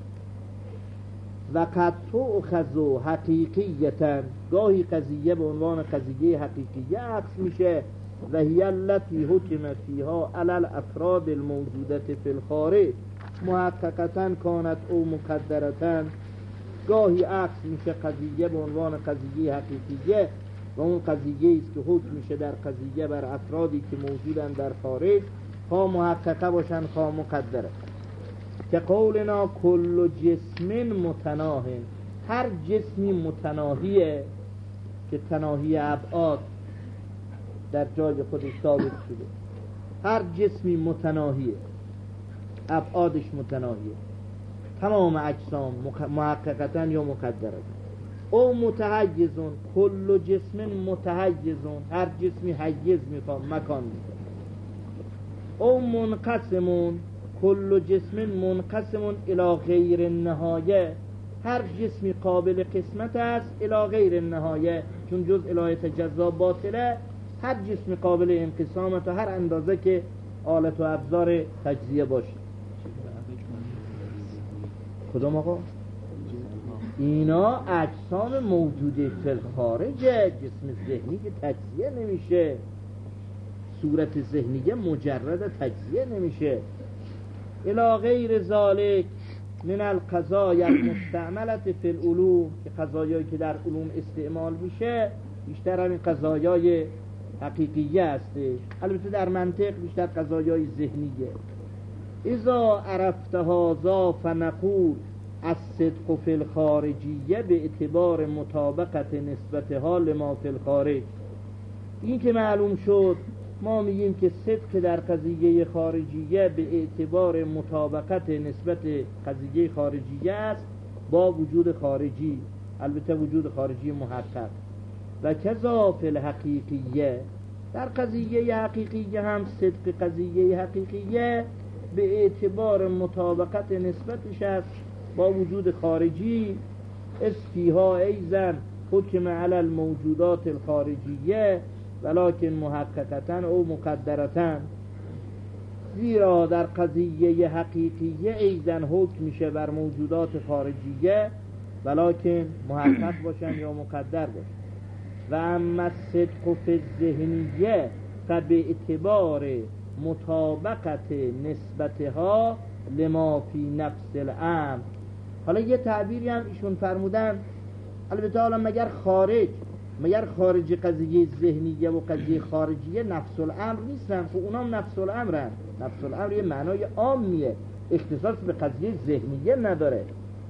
و قد تؤخذ حقیقیتا، گاهی قضیه به عنوان قضیه حقیقیه عکس میشه. و هی التي حکم فیها علی الافراد الموجودة فی الخارج محققتا کانت او مقدرتا. گاهی عکس میشه قضیه به عنوان قضیه حقیقیه و اون قضیه است که حکم میشه در قضیه بر افرادی که موجودن در خارج، خواه محققه باشن خواه مقدره. که قولنا کل جسم متناه، هر جسمی متناهیه که تناهی ابعاد در جای خودش ثابت شده. هر جسمی متناهیه، ابعادش متناهیه، تمام اجسام محققتا یا مقدرتا. او متحیزون، کل جسم متحیزون، هر جسمی حیز میخواد، مکان میخواد. او منقسمون، کل جسم منقسمون الی غیر النهایه، هر جسمی قابل قسمت است الی غیر النهایه، چون جز الهیت جزا باطله. هر جسم قابل انقسام تا هر اندازه که آلت و ابزار تجزیه باشه. کدوم آقا؟ اینا اجسام موجوده فی الخارجه، جسم ذهنی که تجزیه نمیشه، صورت ذهنیه مجرد تجزیه نمیشه. الی غیر ذالک من القضایا المستعملة فی العلوم، که قضایایی که در علوم استعمال میشه بیشتر همین قضایای حقیقیه هستش، البته در منطق بیشتر قضایای ذهنیه. اذا عرفت هذا فنقول الصدق فی الخارجیه به اعتبار مطابقت نسبتها لما فی الخارج. این که معلوم شد ما میگیم که صدق در قضیه خارجیه به اعتبار مطابقت نسبت قضیه خارجیه است با وجود خارجی، البته وجود خارجی محقق. و کذا فی الحقیقیه، در قضیه حقیقیه هم صدق قضیه حقیقیه به اعتبار مطابقت نسبتش است با وجود خارجی. اسفیها ایزن حکم علی الموجودات الخارجیه ولکن محققتن او مقدرتن، زیرا در قضیه حقیقیه ایزن حکم میشه بر موجودات خارجیه ولکن محقق باشن یا مقدر باشن. و اما الصدق فی الذهنیه فبه اعتبار مطابقت نسبتها لما فی نفس الامر. حالا یه تعبیری هم ایشون فرمودن، البته حالا مگر خارج مگر خارج قضیه ذهنیه و قضیه خارجیه نفس الامر نیستن؟ خب اونام نفس الامرن. نفس الامر یه معنای عامیه، اختصاص به قضیه ذهنیه نداره.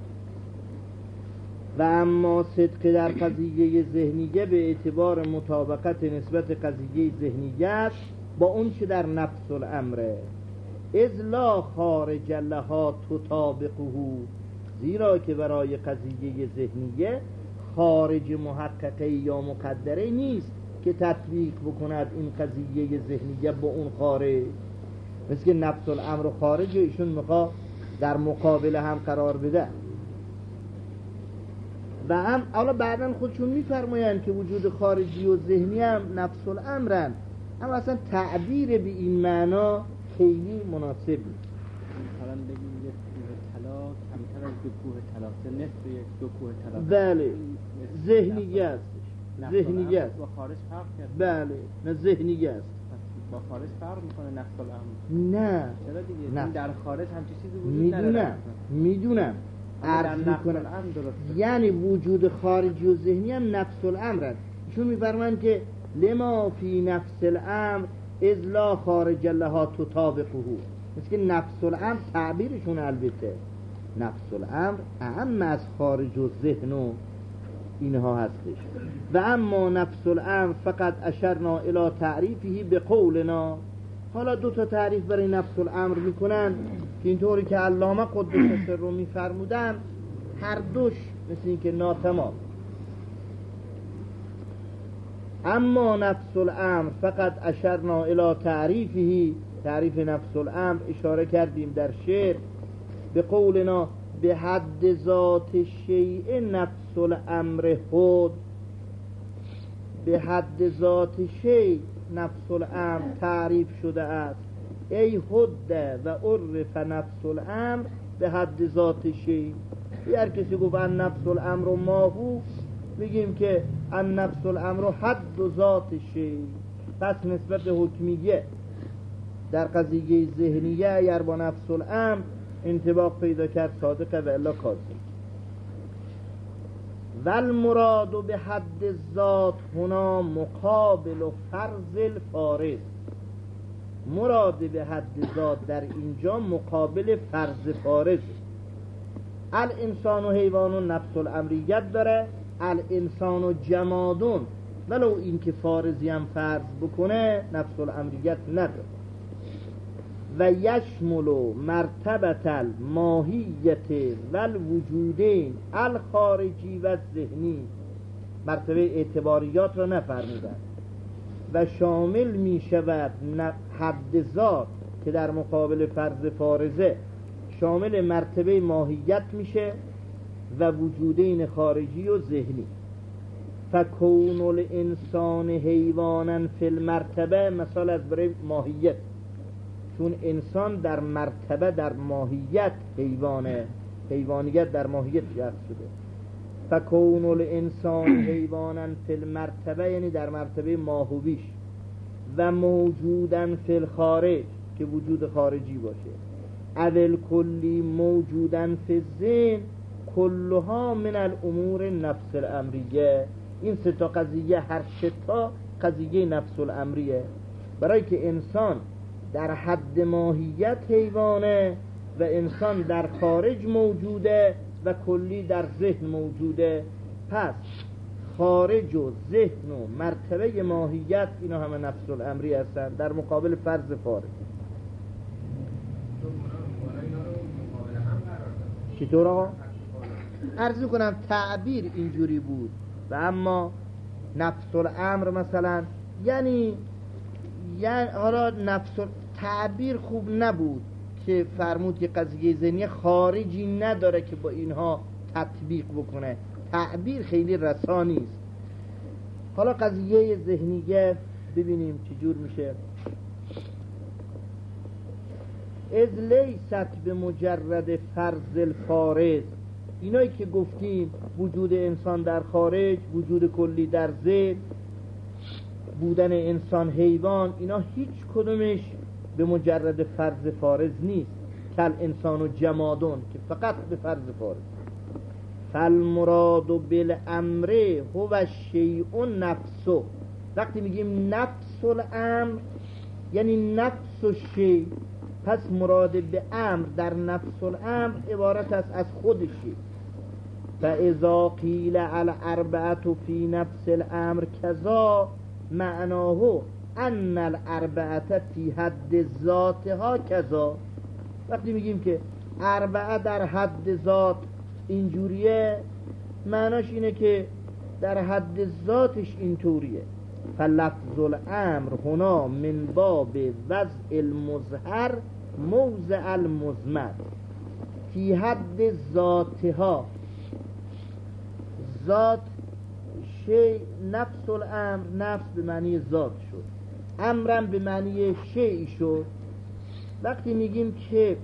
و اما صدق در قضیه ذهنیه به اعتبار مطابقت نسبت قضیه ذهنیه است با اون چه در نفس الامره. اذ لا خارج لها تطابقه، زیرا که برای قضیه ذهنیه خارج محققه یا مقدره نیست که تطبیق بکند این قضیه ذهنیه با اون خارج. مثل که نفس الامر و خارج ایشون میخوا در مقابل هم قرار بده. و هم اولا بعداً خودشون میفرمایند که وجود خارجی و ذهنی هم نفس الامرن، اما اصلا تعبیر به این معنا خیلی مناسب نیست. مثلا بگیم یک کوه طلا کمتر از دو کوه طلا، سه نصف یک دو کوه طلا. بله ذهنیه است، ذهنیه است. با خارج فرق کرد. بله نه ذهنیه است. با خارج فرق میکنه نفس الامر. نه چرا دیگه؟ نه. در خارج همچین چیزی وجود نداره. میدونم میدونم عرض میکنم یعنی وجود خارجی و ذهنی هم نفس الامر است. ایشون میفرمایند که لما فی نفس الامر اذ لا خارج لها تطابقه، مثل که نفس الامر تعبیرشون البته نفس الامر اهم از خارج و ذهن و اینها هستش. و اما نفس الامر فقط اشرنا الی تعریفه به قولنا. حالا دو تا تعریف برای نفس الامر میکنن که اینطوری که علامه قدس سر رو میفرمودن هر دوش مثل این که ناتمام. اما نفس الامر فقط اشرنا الی تعریفه، تعریف نفس الامر اشاره کردیم در شعر به قولنا به حد ذات شیء نفس الامر خود، به حد ذات شیء نفس الامر تعریف شده است. ای حد و عرف نفس الامر به حد ذات شیء. هر کسی گفت ان نفس الامر و ماهو، میگیم که ان نفس الامر حد و ذات شیء. پس نسبت حکمیه در قضیه ذهنیه اگر با نفس الامر انطباق پیدا کرد صادقه و الا کاذب. و المراد به حد الذات هنا مقابل و فرض الفارض. مراد به حد ذات در اینجا مقابل فرض فارض. الانسان و حیوان و نفس الامریت داره، الانسان و جمادون ولو این که فارضی هم فرض بکنه نفس الامریت نداره. و یشمل مرتبت الماهیت و الوجودین الخارجی و ذهنی، مرتبه اعتباریات را نفرمودن. و شامل می شود حد ذات که در مقابل فرض فارضه شامل مرتبه ماهیت میشه و وجودین خارجی و ذهنی. فکون الانسان حیوانا فی المرتبه مثال از برای ماهیت، چون انسان در مرتبه در ماهیت حیوانه حیوانیت در ماهیت جذب شده. فکون الانسان حیوانا فی المرتبه، یعنی در مرتبه ماهویش، و موجودا فی الخارج که وجود خارجی باشه، اول کلی موجودا فی الذهن کلها من الامور نفس الامریه. این سه تا قضیه، هر سه تا قضیه نفس الامریه، برای که انسان در حد ماهیت حیوانه و انسان در خارج موجوده و کلی در ذهن موجوده. پس خارج و ذهن و مرتبه ماهیت اینا همه نفس الامری هستن در مقابل فرض فارغ. چطور آقا؟ عرض کنم تعبیر اینجوری بود و اما نفس الامر مثلا یعنی یعنی حالا نفس تعبیر خوب نبود که فرمود که قضیه ذهنی خارجی نداره که با اینها تطبیق بکنه. تعبیر خیلی رسانی است. حالا قضیه ذهنیه ببینیم چجور میشه. از لیست به مجرد فرض الفارض، اینایی که گفتیم وجود انسان در خارج، وجود کلی در ذهن، بودن انسان حیوان، اینا هیچ کدومش به مجرد فرض فارض نیست. کل انسان و جمادون که فقط به فرض فارض. فالمراد بالامر هو الشیء نفسه. وقتی میگیم نفس الامر یعنی نفس الشیء، پس مراد به امر در نفس الامر عبارت است از خودشی. فاذا قیل الاربعه فی نفس الامر کذا معناه ان الاربعه فی حد ذاتها کذا. وقتی میگیم که اربعه در حد ذات اینجوریه، معناش اینه که در حد ذاتش اینطوریه. فلفظ الامر هنا من باب وضع المظهر موضع المضمر فی حد ذاتها. ذات شیء، نفس الامر نفس به معنی ذات شد، امرم به معنی شیء شد. وقتی میگیم که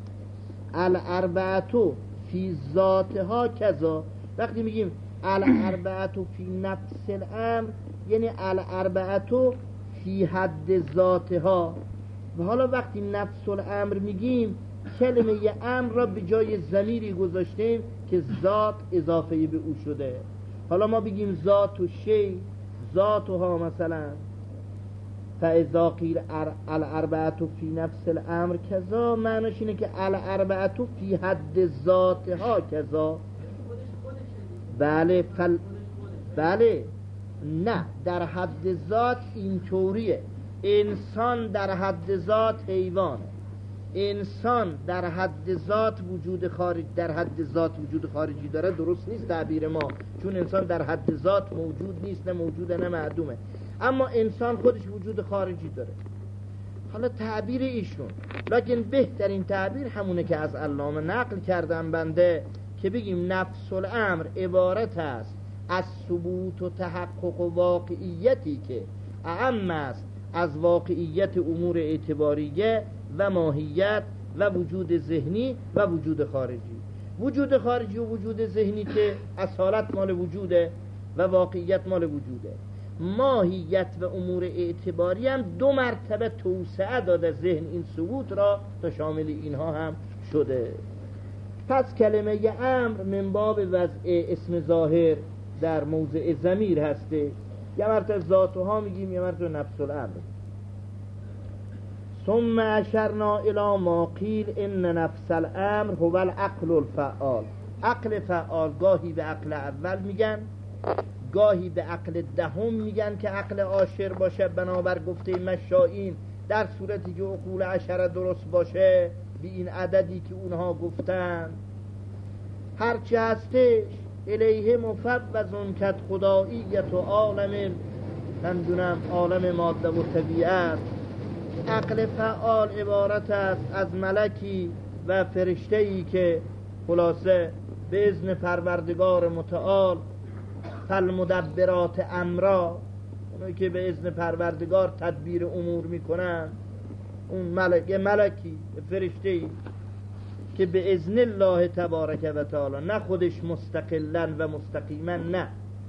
الاربعه فی ذاتها کذا، وقتی میگیم الاربعه فی نفس الامر یعنی الاربعه فی حد ذاتها. و حالا وقتی نفس الامر میگیم کلمه امر را به جای ضمیری گذاشتیم که ذات اضافه به او شده. حالا ما بگیم ذات و شی، ذاتها مثلا، فاذا قیل الاربعه فی نفس الامر کذا، معناش اینه که الاربعه فی حد ذاتها کذا. بله فل... بله نه، در حد ذات اینطوریه. انسان در حد ذات حیوانه، انسان در حد ذات وجود خارج در حد ذات وجود خارجی داره. درست نیست تعبیر ما، چون انسان در حد ذات موجود نیست، نه موجوده نه معدومه، اما انسان خودش وجود خارجی داره. حالا تعبیر ایشون، لکن بهترین تعبیر همونه که از علامه نقل کردم بنده، که بگیم نفس الامر عبارت است از ثبوت و تحقق و واقعیتی که اعم است از واقعیت امور اعتباریه و ماهیت و وجود ذهنی و وجود خارجی. وجود خارجی و وجود ذهنی که اصالت مال وجوده و واقعیت مال وجوده. ماهیت و امور اعتباری هم دو مرتبه توسعه داده ذهن این ثبوت را تا شامل اینها هم شده. پس کلمه امر من باب وضع اسم ظاهر در موضع ضمیر هسته. یه مرتبه ذاتها میگیم، یه مرتبه نفس الامر. ثم اشرنا الی ما قیل ان نفس الامر هو العقل الفعال. عقل فعال گاهی به عقل اول میگن، گاهی به عقل دهم میگن که عقل عاشر باشه بنابر گفته مشائین، در صورتی که عقول عشره درست باشه به این عددی که اونها گفتن. هرچی هستش الیه مفوضون کت خداییت و عالم نمیدونم عالم ماده و طبیعت. عقل فعال عبارت است از ملکی و فرشته‌ای که خلاصه به اذن پروردگار متعال فالمدبرات امرا، اونایی که به اذن پروردگار تدبیر امور میکنن، اون ملک ملکی فرشته‌ای که به اذن الله تبارک و تعالی، نه خودش مستقلا و مستقیما، نه،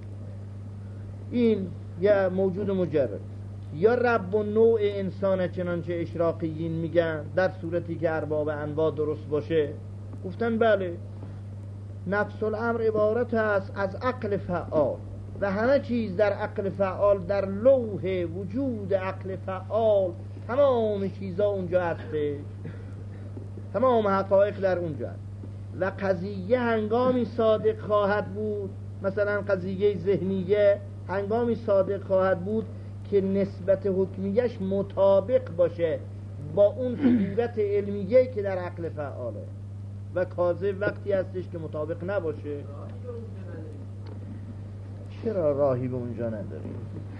این یه موجود مجرد. یا رب و نوع انسان چنانچه اشراقیین میگن، در صورتی که ارباب انواع درست باشه. گفتن بله، نفس الامر عبارت است از عقل فعال و همه چیز در عقل فعال، در لوح وجود عقل فعال تمام چیزا اونجا هسته، تمام حقایق در اونجا هست. و قضیه هنگامی صادق خواهد بود، مثلا قضیه ذهنیه هنگامی صادق خواهد بود که نسبت حکمیش مطابق باشه با اون صورت علمیه که در عقل فعاله، و کاذب وقتی هستش که مطابق نباشه. چرا راهی به اونجا نداریم؟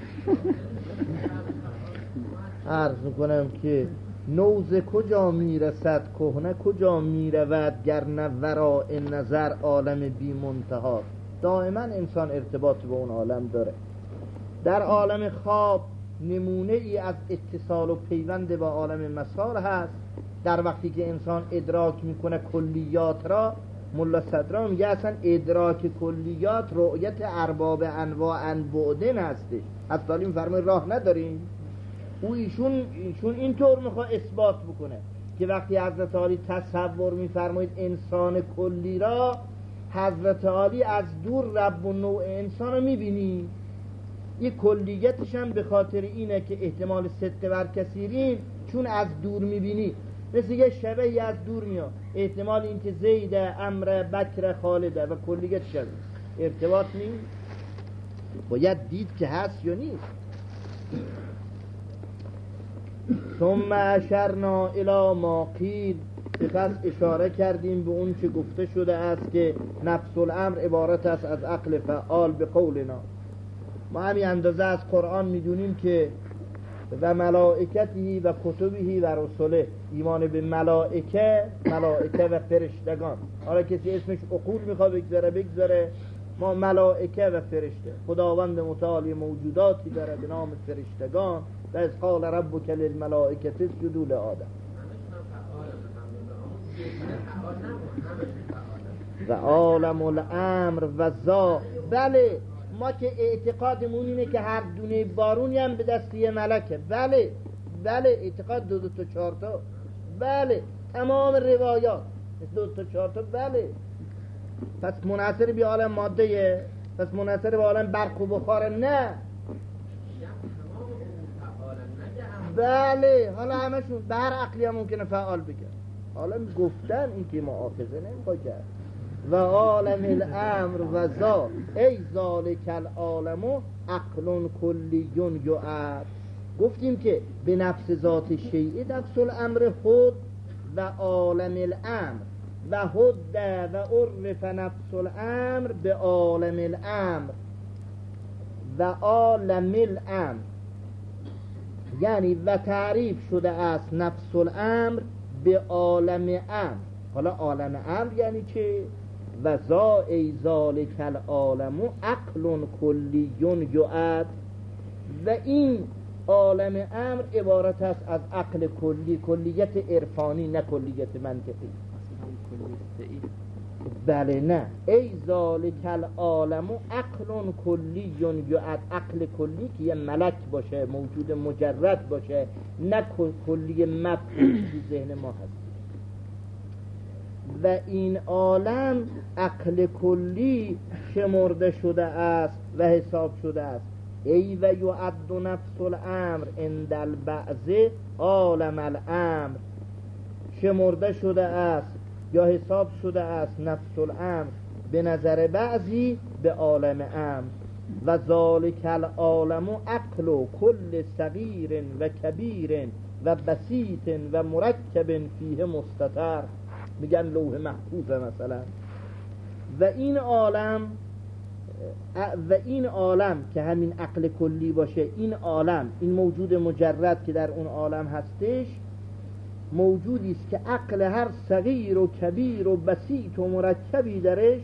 عرض میکنم که نوز کجا میرسد کهنه کجا میرود، گر نه وراء نظر عالم بی منتها. دائما انسان ارتباط با اون عالم داره. در عالم خواب نمونه ای از اتصال و پیوند با عالم مسار هست. در وقتی که انسان ادراک میکنه کلیات را، ملا صدرا میگه اصلا ادراک کلیات رؤیت ارباب انواع انبعدن هستش. افتالی میفرمای راه نداریم. او ایشون ایشون اینطور میخواد اثبات بکنه که وقتی حضرت عالی تصور میفرمایید انسان کلی را، حضرت عالی از دور رب و نوع انسان رو میبینی. این کلیتش هم به خاطر اینه که احتمال صدق بر کثیرین، چون از دور میبینی، مثل یه شبهی از دور میاد، احتمال این که زید امر بکر خالده و کلیت شبه ارتباط نیست، باید دید که هست یا نیست. ثم اشرنا الی ما قیل، سپس اشاره کردیم به اون که گفته شده است که نفس الامر عبارت است از عقل فعال به قولنا. ما همین اندازه از قرآن میدونیم که و ملائکتی و کتبی و رسوله، ایمان به ملائکه ملائکه و فرشتگان. حالا کسی اسمش عقول میخواد بگذاره بگذاره، ما ملائکه و فرشته، خداوند متعالی موجوداتی داره به نام فرشتگان. و از قال ربک للملائکه اسجدوا لآدم. و عالم الامر و ذا، بله ما که اعتقادمون اینه که هر دونه بارونی هم به دستی ملکه. بله بله اعتقاد دو دو تا چهار تا، بله تمام روایات دو دو تا چهار تا. بله پس منحصر به عالم ماده، پس منحصر به عالم برق و بخار نه. بله حالا همشون به هر عقلی هم ممکنه فعال بگن. حالا گفتن این که معاخذه نمیخواد کرد. و عالم الامر و ذا ای ذالک العالم عقل کلیون یعد. گفتیم که به نفس ذات شیء نفس الامر خود و عالم الامر و حد و عرف نفس الامر به عالم الامر و عالم الامر، یعنی و تعریف شده است نفس الامر به عالم امر. حالا عالم امر یعنی چه؟ و ذا ای ذالک العالم عقل کلیون یعد. و این عالم امر عبارت است از عقل کلی، کلیت عرفانی نه کلیت منطقی. بله نه، ای ذالک العالم عقل کلیون یعد، عقل کلی که یه ملک باشه، موجود مجرد باشه، نه کلی مفهوم تو ذهن ما هست. و این عالم عقل کلی شمرده شده است و حساب شده است. ای و یعد نفس الامر عند البعض عالم الامر، شمرده شده است یا حساب شده است نفس الامر به نظر بعضی به عالم امر. و ذالک العالم عقل کل صغیر و کبیر و بسیط و مرکب فیه مستتر. میگن لوح محفوظه مثلا. و این عالم و این عالم که همین عقل کلی باشه، این عالم، این موجود مجرد که در اون عالم هستش، موجودی است که عقل هر صغیر و کبیر و بسیط و مرکبی درش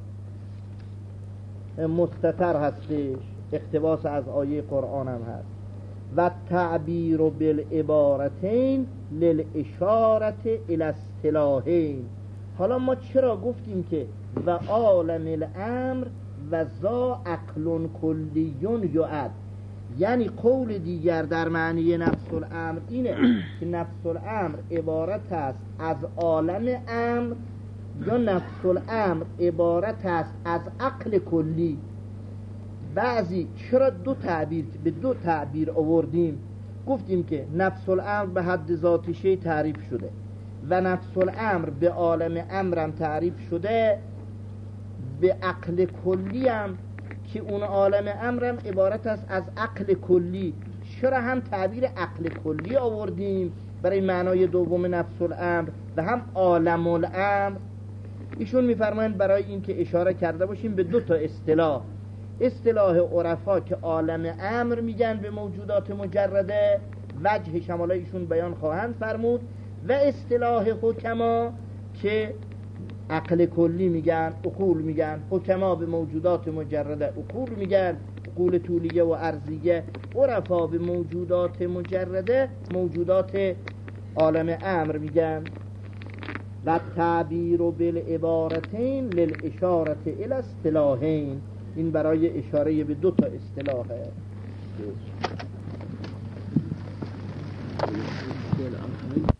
مستتر هستش. اقتباس از آیه قرآن هم هست. و تعبیر بالعبارتین للاشارت الی اصطلاحین. حالا ما چرا گفتیم که و عالم الامر و ذا عقل کلیون یعد، یعنی قول دیگر در معنی نفس الامر اینه که نفس الامر عبارت است از عالم امر یا نفس الامر عبارت است از عقل کلی. بعضی چرا دو تعبیر به دو تعبیر آوردیم؟ گفتیم که نفس الامر به حد ذات شی تعریف شده و نفس الامر به عالم امرم تعریف شده، به عقل کلی هم که اون عالم امرم عبارت است از عقل کلی. چرا هم تعبیر عقل کلی آوردیم برای معنای دوم نفس الامر و هم عالم الامر؟ ایشون میفرمایند برای این که اشاره کرده باشیم به دو تا اصطلاح، اصطلاح عرفا که عالم امر میگن به موجودات مجرده، وجه شماله ایشون بیان خواهند فرمود، و اصطلاح حکما که عقل کلی میگن، عقول میگن. حکما به موجودات مجرده عقول میگن، عقول طولیه و عرضیه. عرفا به موجودات مجرده موجودات عالم امر میگن. و تعبیر بالعبارتین للاشارت الی اصطلاحین، این برای اشاره به دو تا اصطلاحه.